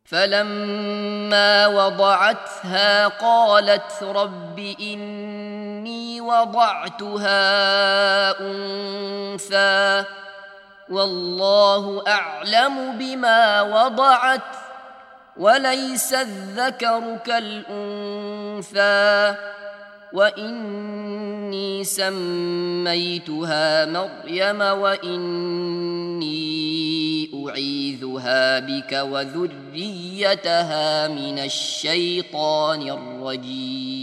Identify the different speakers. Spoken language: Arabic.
Speaker 1: فلما وضعتها قالت رب إني وضعتها أنثى والله أعلم بما وضعت وليس الذكر كالأنثى وإني سميتها مريم وإني أعيذها بك وذريتها من الشيطان الرجيم